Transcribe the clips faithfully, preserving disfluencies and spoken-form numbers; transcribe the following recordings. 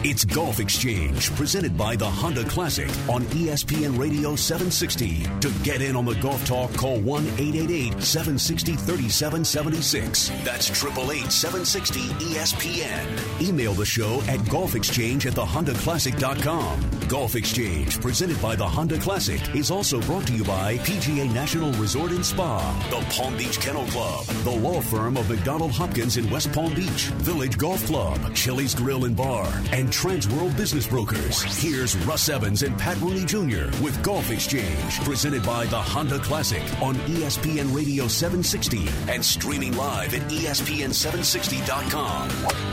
It's Golf Exchange, presented by the Honda Classic on E S P N Radio seven sixty. To get in on the golf talk, call one eight eight eight, seven six zero, three seven seven six. That's eight eight eight, seven six zero, E S P N. Email the show at golf exchange at the honda classic dot com. Golf Exchange, presented by the Honda Classic, is also brought to you by P G A National Resort and Spa, the Palm Beach Kennel Club, the law firm of McDonald Hopkins in West Palm Beach, Village Golf Club, Chili's Grill and Bar, and Transworld Business Brokers. Here's Russ Evans and Pat Rooney Junior with Golf Exchange, presented by the Honda Classic on E S P N Radio seven sixty and streaming live at E S P N seven sixty dot com.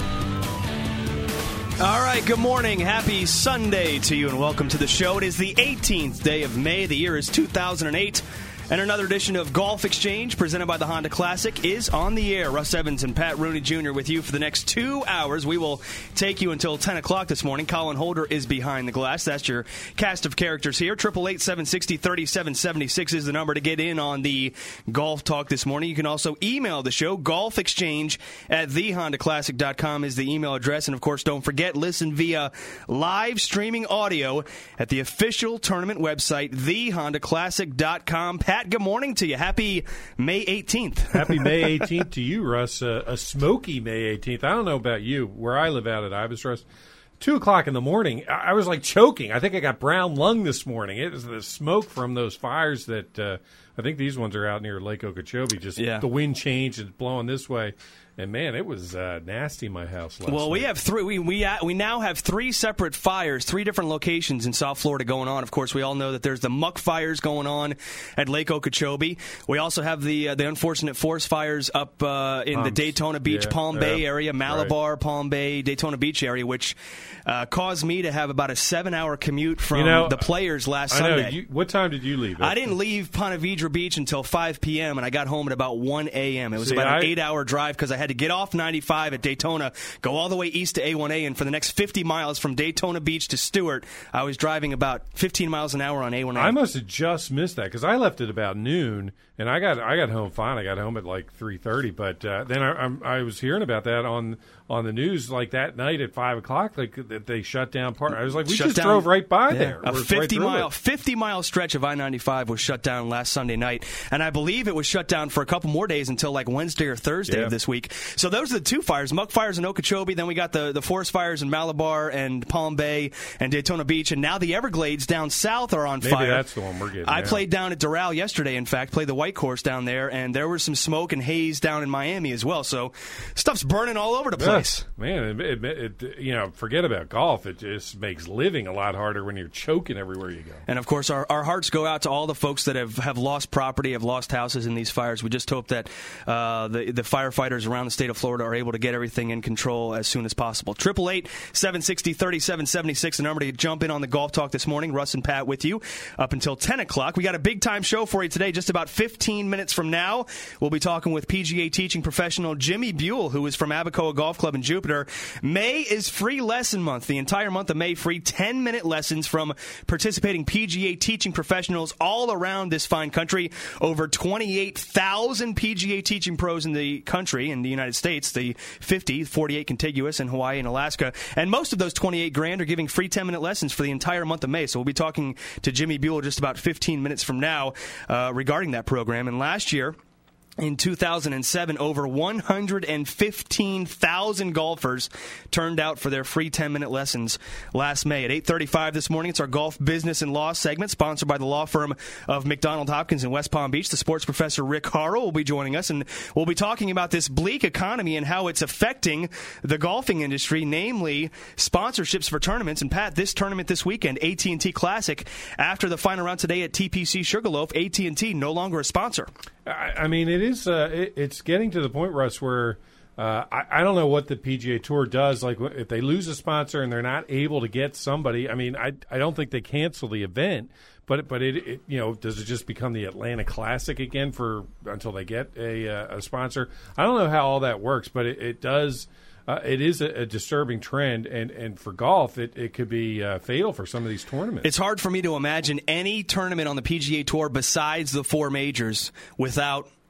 All right, good morning. Happy Sunday to you and welcome to the show. It is the eighteenth day of May. The year is two thousand eight. And another edition of Golf Exchange, presented by the Honda Classic, is on the air. Russ Evans and Pat Rooney Junior with you for the next two hours. We will take you until ten o'clock this morning. Colin Holder is behind the glass. That's your cast of characters here. eight eight eight, seven six zero, three seven seven six is the number to get in on the golf talk this morning. You can also email the show. Golf Exchange at the honda classic dot com is the email address. And, of course, don't forget, listen via live streaming audio at the official tournament website, the honda classic dot com. Pat, good morning to you. Happy May eighteenth. Happy May eighteenth to you, Russ. Uh, a smoky May eighteenth. I don't know about you. Where I live out at Ibis, Russ, two o'clock in the morning, I, I was like choking. I think I got brown lung this morning. It was the smoke from those fires that uh, I think these ones are out near Lake Okeechobee. Just yeah. The wind changed and blowing this way. And, man, it was uh, nasty in my house last Well, we night. have three. We we, uh, we now have three separate fires, three different locations in South Florida going on. Of course, we all know that there's the muck fires going on at Lake Okeechobee. We also have the uh, the unfortunate forest fires up uh, in Palms. the Daytona Beach, yeah, Palm Bay yeah, area, Malabar, right. Palm Bay, Daytona Beach area, which uh, caused me to have about a seven-hour commute from you know, the Players last I Sunday. know. You, what time did you leave? I didn't leave Ponte Vedra Beach until five p.m., and I got home at about one a.m. It was See, about I, an eight-hour drive because I had to get off ninety-five at Daytona, go all the way east to A one A, and for the next fifty miles from Daytona Beach to Stewart, I was driving about fifteen miles an hour on A one A. I must have just missed that because I left at about noon, and I got I got home fine. I got home at like three thirty, but uh, then I, I'm, I was hearing about that on on the news like that night at five o'clock, like that they shut down part. I was like, we shut just down, drove right by yeah, there. A fifty right mile fifty mile stretch of I ninety-five was shut down last Sunday night, and I believe it was shut down for a couple more days until like Wednesday or Thursday yeah. of this week. So those are the two fires: muck fires in Okeechobee. Then we got the the forest fires in Malabar and Palm Bay and Daytona Beach, and now the Everglades down south are on Maybe fire. Maybe that's the one we're getting. I now. played down at Doral yesterday. In fact, played the white course down there, and there was some smoke and haze down in Miami as well. So stuff's burning all over the place. Yeah, man, it, it, it, you know, forget about golf. It just makes living a lot harder when you're choking everywhere you go. And, of course, our, our hearts go out to all the folks that have, have lost property, have lost houses in these fires. We just hope that uh, the, the firefighters around the state of Florida are able to get everything in control as soon as possible. eight eight eight, seven six zero, three seven seven six, the number to jump in on the golf talk this morning. Russ and Pat with you up until ten o'clock. We got a big-time show for you today. Just about fifteen minutes from now, we'll be talking with P G A teaching professional Jimmy Buell, who is from Abacoa Golf Club in Jupiter. May is free lesson month. The entire month of May, free ten-minute lessons from participating P G A teaching professionals all around this fine country. Over twenty-eight thousand P G A teaching pros in the country, in the United States, the fifty, forty-eight contiguous in Hawaii and Alaska. And most of those twenty-eight grand are giving free ten-minute lessons for the entire month of May. So we'll be talking to Jimmy Buell just about fifteen minutes from now uh, regarding that program. And last year, in two thousand seven, over one hundred fifteen thousand golfers turned out for their free ten-minute lessons last May. At eight thirty-five this morning, it's our Golf Business and Law segment, sponsored by the law firm of McDonald Hopkins in West Palm Beach. The sports professor Rick Harrell will be joining us, and we'll be talking about this bleak economy and how it's affecting the golfing industry, namely sponsorships for tournaments. And, Pat, this tournament this weekend, A T and T Classic, after the final round today at T P C Sugarloaf, A T and T no longer a sponsor. I, I mean, it is. Uh, it, it's getting to the point, Russ, where uh, I, I don't know what the P G A Tour does. Like, if they lose a sponsor and they're not able to get somebody, I mean, I I don't think they cancel the event. But but it, it you know does it just become the Atlanta Classic again for until they get a uh, a sponsor? I don't know how all that works, but it, it does. Uh, it is a, a disturbing trend, and, and for golf, it, it could be uh, fatal for some of these tournaments. It's hard for me to imagine any tournament on the P G A Tour besides the four majors without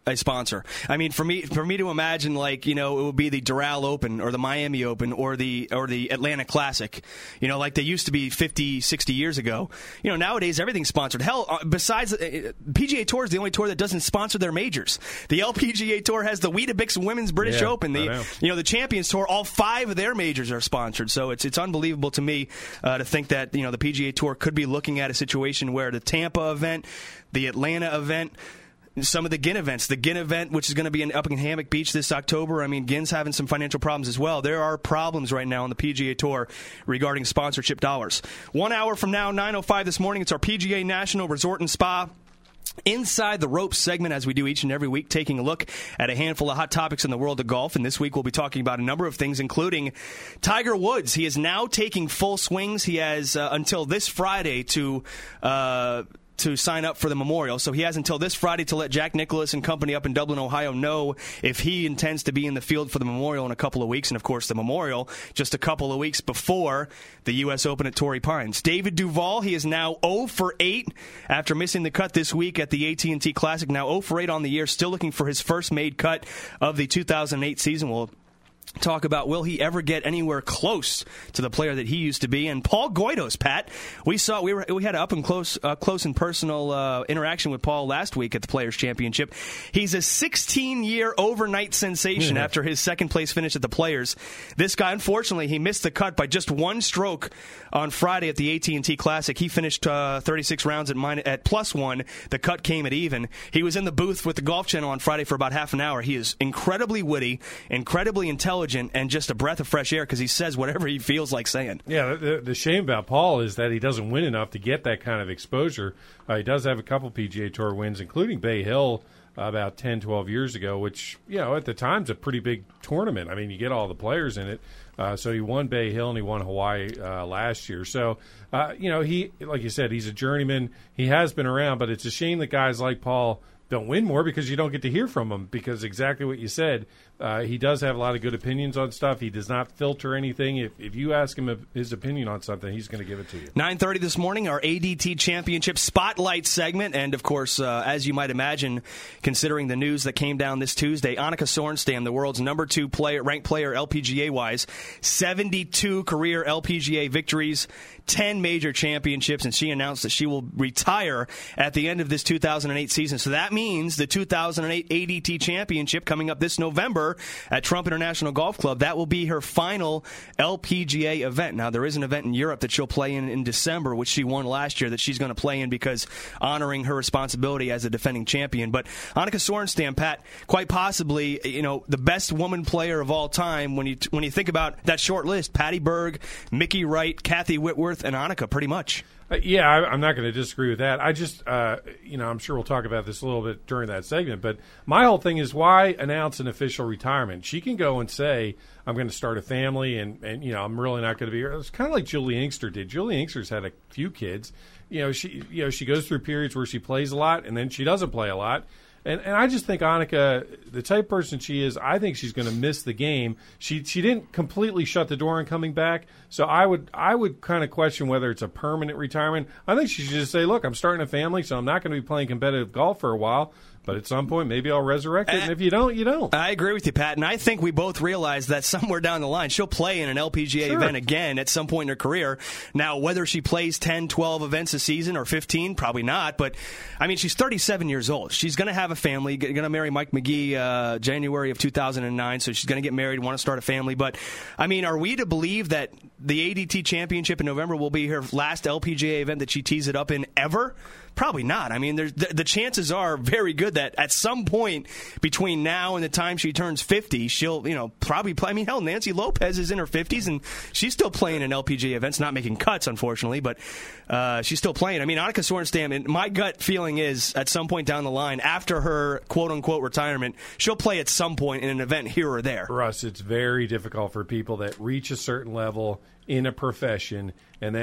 a sponsor. I mean, for me, for me to imagine, like, you know, it would be the Doral Open or the Miami Open or the or the Atlanta Classic, you know, like they used to be fifty, sixty years ago. You know, nowadays everything's sponsored. Hell, uh, besides, uh, P G A Tour is the only tour that doesn't sponsor their majors. The L P G A Tour has the Weetabix Women's British yeah, Open. The know. you know the Champions Tour, all five of their majors are sponsored. So it's it's unbelievable to me uh, to think that, you know, the P G A Tour could be looking at a situation where the Tampa event, the Atlanta event, some of the Ginn events, the Ginn event, which is going to be in, up in Hammock Beach this October. I mean, Ginn's having some financial problems as well. There are problems right now on the P G A Tour regarding sponsorship dollars. One hour from now, nine oh five this morning, it's our P G A National Resort and Spa Inside the Ropes segment, as we do each and every week, taking a look at a handful of hot topics in the world of golf. And this week we'll be talking about a number of things, including Tiger Woods. He is now taking full swings. He has uh, until this Friday to... Uh, to sign up for the Memorial. So he has until this Friday to let Jack Nicklaus and company up in Dublin, Ohio know if he intends to be in the field for the Memorial in a couple of weeks. And, of course, the Memorial just a couple of weeks before the U S Open at Torrey Pines. David Duval, he is now oh for eight after missing the cut this week at the A T and T Classic. Now oh for eight on the year, still looking for his first made cut of the two thousand eight season. We'll talk about will he ever get anywhere close to the player that he used to be. And Paul Goydos, Pat, we saw we were we had an up and close uh, close and personal uh, interaction with Paul last week at the Players Championship. He's a sixteen-year overnight sensation yeah. after his second place finish at the Players. This guy, unfortunately, he missed the cut by just one stroke on Friday at the A T and T Classic. He finished uh, thirty-six rounds at minus, at plus one. The cut came at even. He was in the booth with the Golf Channel on Friday for about half an hour. He is incredibly witty, incredibly intelligent, and just a breath of fresh air because he says whatever he feels like saying. Yeah, the, the shame about Paul is that he doesn't win enough to get that kind of exposure. Uh, he does have a couple P G A Tour wins, including Bay Hill uh, about ten, twelve years ago, which, you know, at the time's a pretty big tournament. I mean, you get all the players in it. Uh, so he won Bay Hill and he won Hawaii uh, last year. So, uh, you know, he, like you said, he's a journeyman. He has been around, but it's a shame that guys like Paul don't win more because you don't get to hear from him, because exactly what you said, uh, he does have a lot of good opinions on stuff. He does not filter anything. If, if you ask him his opinion on something, he's going to give it to you. nine thirty this morning, our A D T Championship Spotlight segment. And, of course, uh, as you might imagine, considering the news that came down this Tuesday, Annika Sorenstam, the world's number two player, ranked player L P G A-wise, seventy-two career L P G A victories, ten major championships, and she announced that she will retire at the end of this two thousand eight season. So that means the two thousand eight A D T Championship coming up this November at Trump International Golf Club, that will be her final L P G A event. Now, there is an event in Europe that she'll play in in December, which she won last year, that she's going to play in because honoring her responsibility as a defending champion. But Annika Sorenstam, Pat, quite possibly, you know, the best woman player of all time when you when you think about that short list: Patty Berg, Mickey Wright, Kathy Whitworth, and Annika, pretty much. Uh, yeah, I, I'm not going to disagree with that. I just, uh, you know, I'm sure we'll talk about this a little bit during that segment, but my whole thing is, why announce an official retirement? She can go and say, I'm going to start a family, and, and you know, I'm really not going to be here. It's kind of like Julie Inkster did. Julie Inkster's had a few kids. You know, she, you know, she goes through periods where she plays a lot, and then she doesn't play a lot. And and I just think Annika, the type of person she is, I think she's going to miss the game. She she didn't completely shut the door on coming back, so I would I would kind of question whether it's a permanent retirement. I think she should just say, look, I'm starting a family, so I'm not going to be playing competitive golf for a while. But at some point, maybe I'll resurrect it, and if you don't, you don't. I agree with you, Pat, and I think we both realize that somewhere down the line, she'll play in an L P G A sure. event again at some point in her career. Now, whether she plays ten, twelve events a season or fifteen, probably not, but, I mean, she's thirty-seven years old. She's going to have a family, going to marry Mike McGee uh, January of two thousand nine, so she's going to get married, want to start a family. But, I mean, are we to believe that the A D T Championship in November will be her last L P G A event that she tees it up in ever? Probably not. I mean, there's, the, the chances are very good that at some point between now and the time she turns fifty, she'll, you know, probably play. I mean, hell, Nancy Lopez is in her fifties, and she's still playing in L P G A events, not making cuts, unfortunately, but uh, she's still playing. I mean, Annika Sorenstam, and my gut feeling is at some point down the line, after her quote-unquote retirement, she'll play at some point in an event here or there. Russ, it's very difficult for people that reach a certain level in a profession and then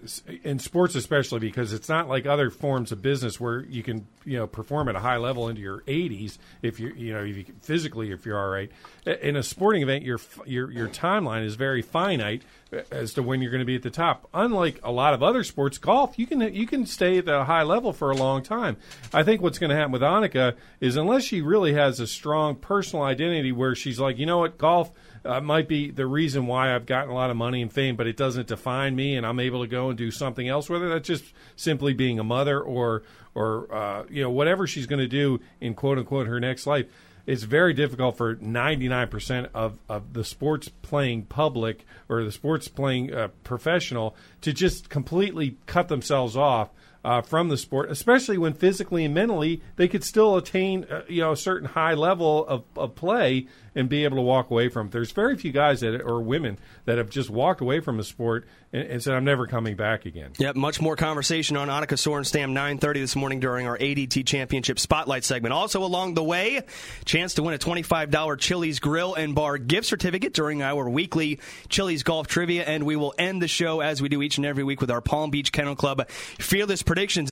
in sports especially, because it's not like other forms of business where you can, you know, perform at a high level into your eighties if you you know if you, physically if you're all right. In a sporting event, your your your timeline is very finite as to when you're going to be at the top. Unlike a lot of other sports, golf, you can you can stay at a high level for a long time. I think what's going to happen with Annika is, unless she really has a strong personal identity where she's like, you know what, golf uh, might be the reason why I've gotten a lot of money and fame, but it doesn't define me, and I'm able to go and do something else, whether that's just simply being a mother or or uh, you know, whatever she's going to do in quote unquote her next life. It's very difficult for ninety-nine percent of, of the sports playing public or the sports playing uh, professional to just completely cut themselves off uh, from the sport, especially when physically and mentally they could still attain uh, you know, a certain high level of, of play and be able to walk away from it. There's very few guys that or women that have just walked away from a sport and, and said, I'm never coming back again. Yep, much more conversation on Annika Sorenstam, nine thirty this morning during our A D T Championship Spotlight segment. Also along the way, chance to win a twenty-five dollars Chili's Grill and Bar gift certificate during our weekly Chili's Golf Trivia, and we will end the show as we do each and every week with our Palm Beach Kennel Club Fearless Predictions.